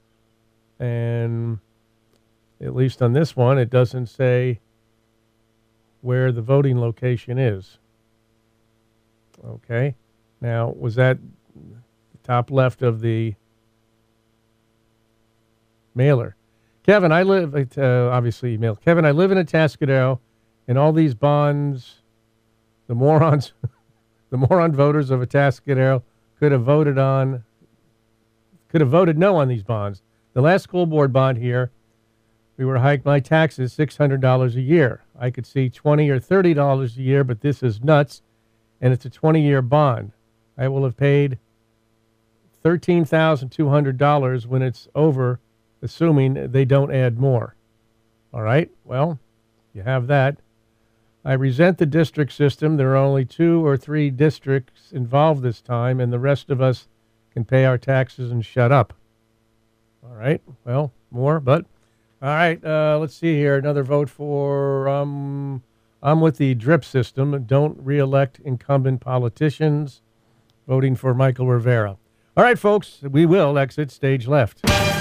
And at least on this one, it doesn't say where the voting location is. Okay. Now, was that the top left of the mailer? Kevin, I live, uh, obviously email. Kevin, I live in Atascadero, and all these bonds, the morons, the moron voters of Atascadero could have voted on, could have voted no on these bonds. The last school board bond here, we were hiked my taxes six hundred dollars a year. I could see twenty dollars or thirty dollars a year, but this is nuts, and it's a twenty-year bond. I will have paid thirteen thousand two hundred dollars when it's over, assuming they don't add more. All right, well, you have that. I resent the district system. There are only two or three districts involved this time, and the rest of us can pay our taxes and shut up. All right, well, more, but all right, uh, let's see here. Another vote for, um, I'm with the drip system. Don't reelect incumbent politicians. Voting for Michael Rivera. All right, folks, we will exit stage left.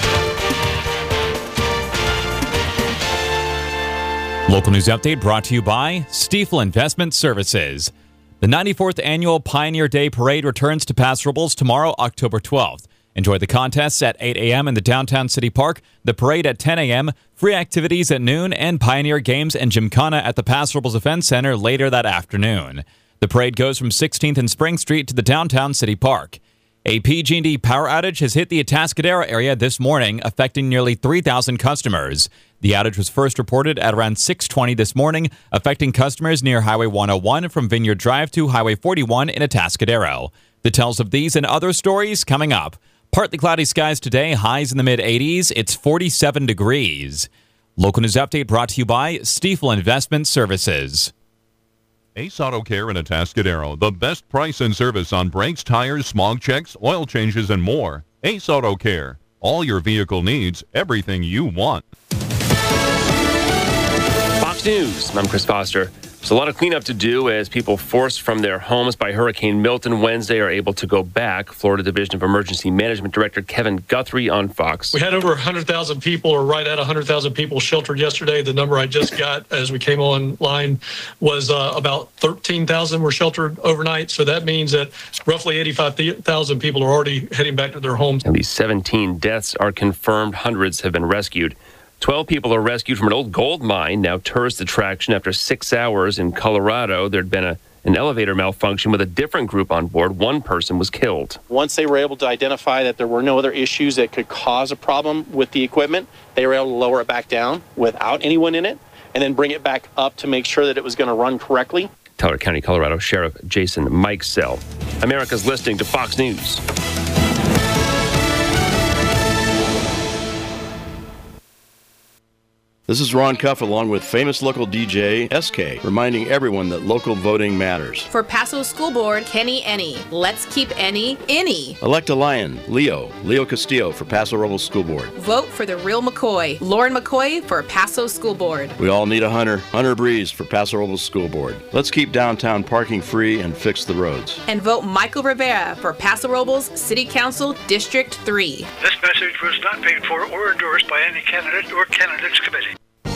Local news update brought to you by Stiefel Investment Services. The ninety-fourth Annual Pioneer Day Parade returns to Paso Robles tomorrow, October twelfth. Enjoy the contests at eight a.m. in the downtown city park, the parade at ten a.m., free activities at noon, and Pioneer Games and Gymkhana at the Paso Robles Event Center later that afternoon. The parade goes from sixteenth and Spring Street to the downtown city park. A P G and D power outage has hit the Atascadero area this morning, affecting nearly three thousand customers. The outage was first reported at around six twenty this morning, affecting customers near Highway one oh one from Vineyard Drive to Highway forty-one in Atascadero. Details of these and other stories coming up. Partly cloudy skies today, highs in the mid-eighties. It's forty-seven degrees. Local news update brought to you by Stiefel Investment Services. Ace Auto Care in Atascadero, the best price and service on brakes, tires, smog checks, oil changes, and more. Ace Auto Care, all your vehicle needs, everything you want. Fox News, I'm Chris Foster. There's a lot of cleanup to do as people forced from their homes by Hurricane Milton Wednesday are able to go back. Florida Division of Emergency Management Director Kevin Guthrie on Fox. We had over one hundred thousand people, or right at one hundred thousand people sheltered yesterday. The number I just got as we came online was uh, about thirteen thousand were sheltered overnight. So that means that roughly eighty-five thousand people are already heading back to their homes. At least seventeen deaths are confirmed. Hundreds have been rescued. twelve people are rescued from an old gold mine, now tourist attraction. After six hours in Colorado, there'd been a, an elevator malfunction with a different group on board. One person was killed. Once they were able to identify that there were no other issues that could cause a problem with the equipment, they were able to lower it back down without anyone in it and then bring it back up to make sure that it was going to run correctly. Teller County, Colorado Sheriff Jason Mikesell. America's listening to Fox News. This is Ron Cuff along with famous local D J S K, reminding everyone that local voting matters. For Paso School Board, Kenny Enney. Let's keep Enney Enney. Elect a Lion, Leo, Leo Castillo for Paso Robles School Board. Vote for the real McCoy, Lauren McCoy for Paso School Board. We all need a Hunter, Hunter Breeze for Paso Robles School Board. Let's keep downtown parking free and fix the roads. And vote Michael Rivera for Paso Robles City Council District three. This message was not paid for or endorsed by any candidate or candidates committee.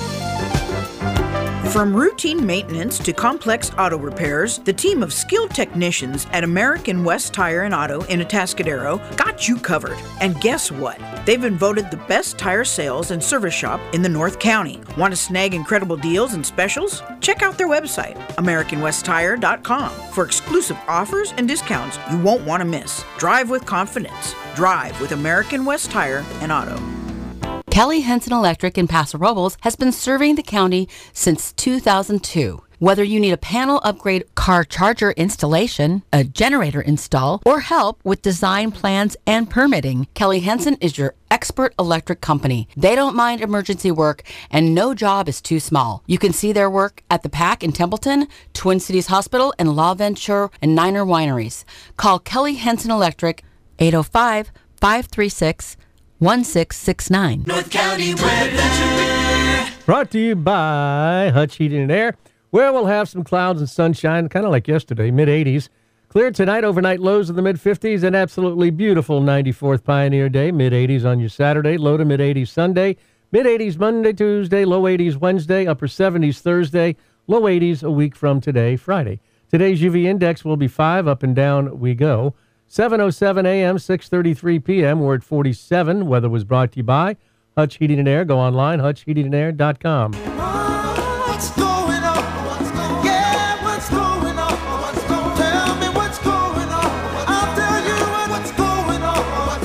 From routine maintenance to complex auto repairs, the team of skilled technicians at American West Tire and Auto in Atascadero got you covered. And guess what? They've been voted the best tire sales and service shop in the North County. Want to snag incredible deals and specials? Check out their website, American West Tire dot com, for exclusive offers and discounts you won't want to miss. Drive with confidence. Drive with American West Tire and Auto. Kelly Henson Electric in Paso Robles has been serving the county since two thousand two. Whether you need a panel upgrade, car charger installation, a generator install, or help with design plans and permitting, Kelly Henson is your expert electric company. They don't mind emergency work, and no job is too small. You can see their work at the Pack in Templeton, Twin Cities Hospital, and La Venture and Niner Wineries. Call Kelly Henson Electric, eight oh five, five three six, one six six nine. North County weather. Brought to you by Hutch Heating and Air, where we'll have some clouds and sunshine, kind of like yesterday, mid eighties. Clear tonight, overnight lows in the mid fifties, and absolutely beautiful ninety-fourth Pioneer Day, mid eighties on your Saturday, low to mid eighties Sunday, mid eighties Monday, Tuesday, low eighties Wednesday, upper seventies Thursday, low eighties a week from today, Friday. Today's U V index will be five, up and down we go. seven oh seven a.m., six thirty-three p.m., we're at forty-seven. Weather was brought to you by Hutch Heating and Air. Go online, hutch heating and air dot com. What's going on? What's going on? Yeah, what's going on? What's going on? Tell me what's going on. I'll tell you what's going on. What's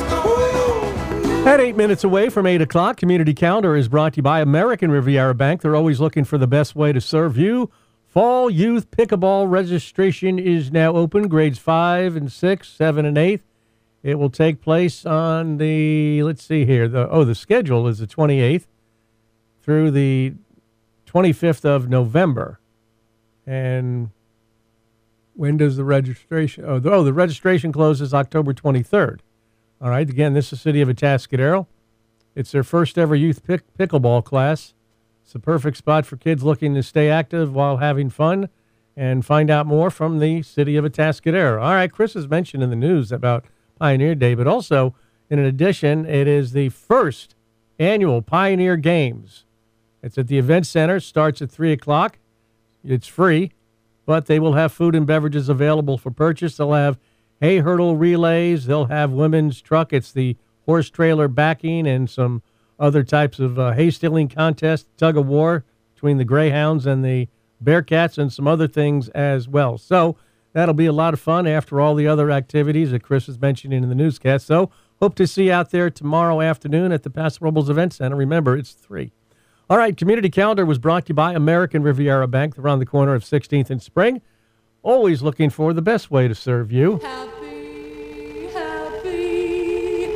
going on? At eight minutes away from eight o'clock, Community Calendar is brought to you by American Riviera Bank. They're always looking for the best way to serve you. Fall Youth Pickleball registration is now open, grades five and six, seven and eight. It will take place on the, let's see here, the oh, the schedule is the twenty-eighth through the twenty-fifth of November. And when does the registration, oh, the, oh, the registration closes October twenty-third. All right, again, this is the city of Atascadero. It's their first ever youth pick, pickleball class. It's a perfect spot for kids looking to stay active while having fun and find out more from the city of Atascadero. All right, Chris has mentioned in the news about Pioneer Day, but also, in addition, it is the first annual Pioneer Games. It's at the Event Center, starts at three o'clock. It's free, but they will have food and beverages available for purchase. They'll have hay hurdle relays. They'll have women's truck. It's the horse trailer backing and some other types of uh, hay stealing contests, tug of war between the Greyhounds and the Bearcats, and some other things as well. So that'll be a lot of fun after all the other activities that Chris is mentioning in the newscast. So hope to see you out there tomorrow afternoon at the Paso Robles Event Center. Remember, it's free. All right, Community Calendar was brought to you by American Riviera Bank. They're on the corner of sixteenth and Spring. Always looking for the best way to serve you. Happy, happy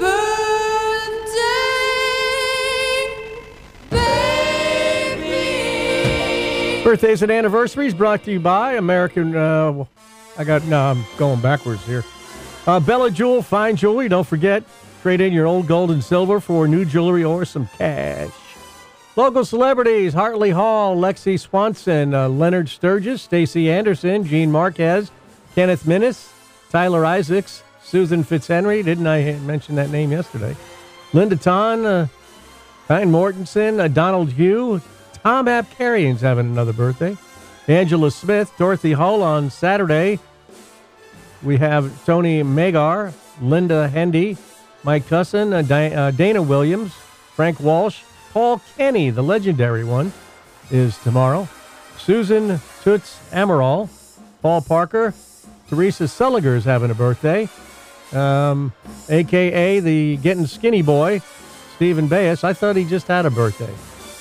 birthday, baby. Birthdays and anniversaries brought to you by American, uh, I got, no, I'm going backwards here. Uh, Bella Jewel, fine jewelry. Don't forget, trade in your old gold and silver for new jewelry or some cash. Local celebrities, Hartley Hall, Lexi Swanson, uh, Leonard Sturgis, Stacey Anderson, Gene Marquez, Kenneth Minnis, Tyler Isaacs, Susan Fitzhenry. Didn't I mention that name yesterday? Linda Ton, uh, Tyne Mortensen, uh, Donald Hugh, Tom Apkarian's having another birthday. Angela Smith, Dorothy Hull on Saturday. We have Tony Magar, Linda Hendy, Mike Cusson, uh, Di- uh, Dana Williams, Frank Walsh, Paul Kenny, the legendary one, is tomorrow. Susan Toots Amaral, Paul Parker, Teresa Sulliger is having a birthday, um, a k a the getting skinny boy, Stephen Bayes. I thought he just had a birthday.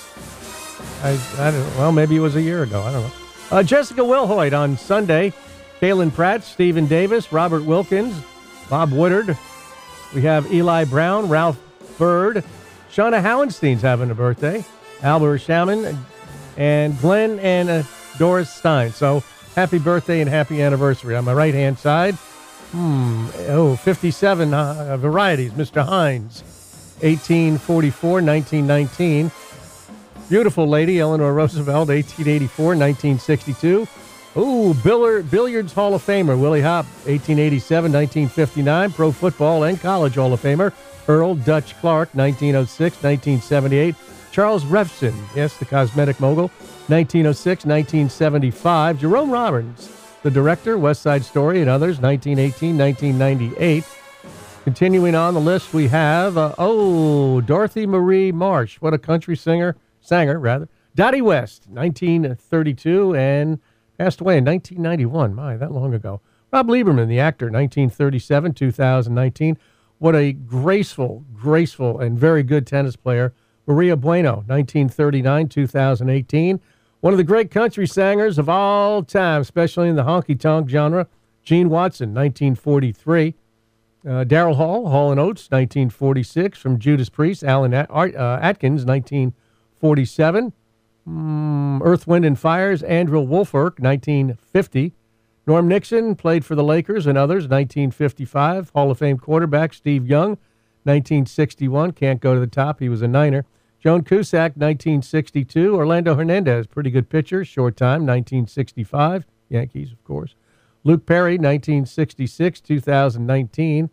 I, I don't know. Well, maybe it was a year ago. I don't know. Uh, Jessica Wilhoit on Sunday. Kaylin Pratt, Stephen Davis, Robert Wilkins, Bob Woodard. We have Eli Brown, Ralph Bird. Shauna Howenstein's having a birthday. Albert Shaman and Glenn and uh, Doris Stein. So happy birthday and happy anniversary. On my right-hand side, hmm, oh, fifty-seven uh, varieties. Mister Hines, eighteen forty-four, nineteen nineteen. Beautiful lady, Eleanor Roosevelt, eighteen eighty-four, nineteen sixty-two. Ooh, Billard, Billiards Hall of Famer, Willie Hop, eighteen eighty-seven, nineteen fifty-nine. Pro Football and College Hall of Famer, Earl Dutch Clark, nineteen oh six, nineteen seventy-eight. Charles Refson, yes, the cosmetic mogul, nineteen oh six, nineteen seventy-five. Jerome Robbins, the director, West Side Story and others, nineteen eighteen, nineteen ninety-eight. Continuing on the list, we have, uh, oh, Dorothy Marie Marsh. What a country singer, sanger, rather. Dottie West, nineteen thirty-two, and passed away in nineteen ninety-one. My, that long ago. Rob Lieberman, the actor, nineteen thirty-seven, two thousand nineteen. What a graceful, graceful, and very good tennis player. Maria Bueno, nineteen thirty-nine, two thousand eighteen. One of the great country singers of all time, especially in the honky-tonk genre, Gene Watson, nineteen forty-three. Uh, Daryl Hall, Hall and Oates, nineteen forty-six. From Judas Priest, Alan At- uh, Atkins, nineteen forty-seven. Mm, Earth, Wind, and Fire's Andrew Wolfirk, nineteen fifty. Norm Nixon played for the Lakers and others, nineteen fifty-five. Hall of Fame quarterback Steve Young, nineteen sixty-one. Can't go to the top. He was a Niner. Joan Cusack, nineteen sixty-two. Orlando Hernandez, pretty good pitcher, short time, nineteen sixty-five. Yankees, of course. Luke Perry, nineteen sixty-six, two thousand nineteen.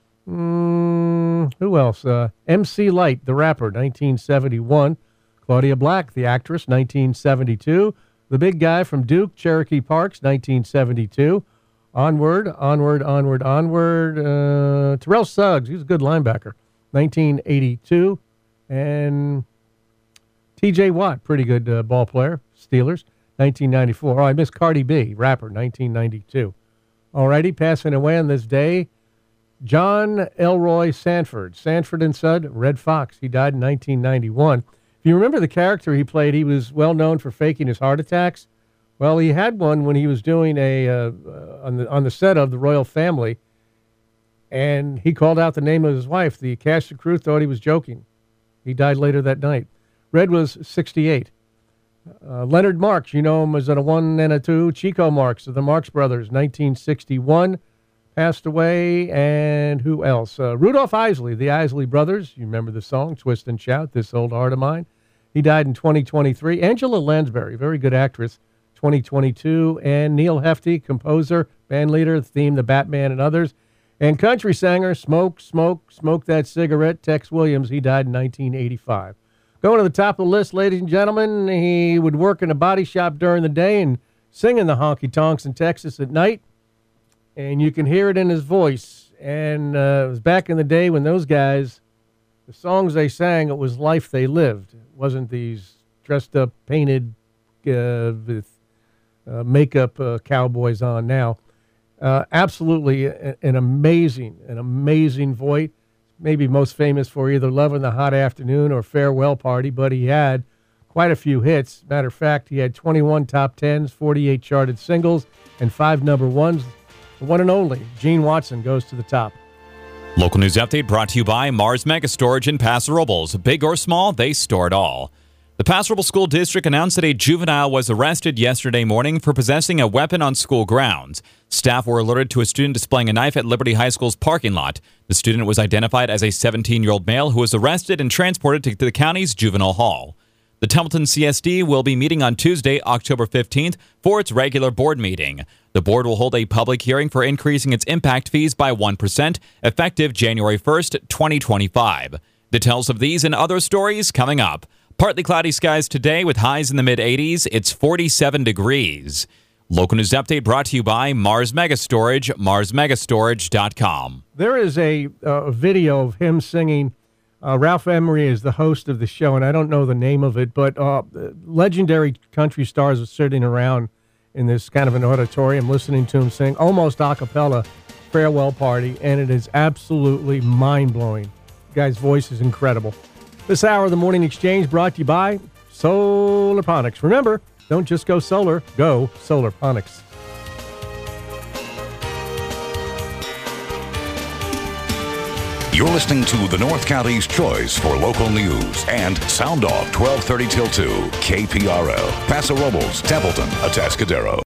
Mm, who else? Uh, M C Light, the rapper, nineteen seventy-one. Claudia Black, the actress, nineteen seventy-two. The big guy from Duke, Cherokee Parks, nineteen seventy-two. Onward, onward, onward, onward. Uh, Terrell Suggs, he's a good linebacker, nineteen eighty-two. And T J Watt, pretty good uh, ball player, Steelers, nineteen ninety-four. Oh, I missed Cardi B, rapper, nineteen ninety-two. All righty, passing away on this day, John Elroy Sanford, Sanford and Son, Red Fox. He died in nineteen ninety-one. If you remember the character he played, he was well known for faking his heart attacks. Well, he had one when he was doing a uh, uh, on the on the set of The Royal Family, and he called out the name of his wife. The cast and crew thought he was joking. He died later that night. Red was sixty-eight. Uh, Leonard Marks, you know him as a one and a two. Chico Marks of the Marx Brothers, nineteen sixty-one, passed away. And who else? Uh, Rudolph Isley, the Isley Brothers. You remember the song, Twist and Shout, This Old Heart of Mine. He died in twenty twenty-three. Angela Lansbury, very good actress, twenty twenty-two. And Neil Hefti, composer, band leader, theme The Batman and others. And country singer, Smoke, Smoke, Smoke That Cigarette, Tex Williams. He died in nineteen eighty-five. Going to the top of the list, ladies and gentlemen, he would work in a body shop during the day and sing in the honky-tonks in Texas at night. And you can hear it in his voice. And uh, it was back in the day when those guys, the songs they sang, it was life they lived. It wasn't these dressed-up, painted, uh, with uh, makeup uh, cowboys on now. Uh, absolutely a, an amazing, an amazing voice. Maybe most famous for either Love in the Hot Afternoon or Farewell Party, but he had quite a few hits. Matter of fact, he had twenty-one top tens, forty-eight charted singles, and five number ones. The one and only Gene Watson goes to the top. Local news update brought to you by Mars Mega Storage in Paso Robles. Big or small, they store it all. The Paso Robles School District announced that a juvenile was arrested yesterday morning for possessing a weapon on school grounds. Staff were alerted to a student displaying a knife at Liberty High School's parking lot. The student was identified as a seventeen-year-old male who was arrested and transported to the county's juvenile hall. The Templeton C S D will be meeting on Tuesday, October fifteenth, for its regular board meeting. The board will hold a public hearing for increasing its impact fees by one percent, effective January first, twenty twenty-five. Details of these and other stories coming up. Partly cloudy skies today with highs in the mid-eighties. It's forty-seven degrees. Local news update brought to you by Mars Mega Storage, mars mega storage dot com. There is a uh, video of him singing Uh, Ralph Emery is the host of the show, and I don't know the name of it, but uh, legendary country stars are sitting around in this kind of an auditorium listening to him sing almost a cappella Farewell Party, and it is absolutely mind-blowing. The guy's voice is incredible. This hour of the Morning Exchange brought to you by Solarponics. Remember, don't just go solar, go Solarponics. You're listening to the North County's choice for local news and Sound Off twelve thirty till two, K P R L, Paso Robles, Templeton, Atascadero.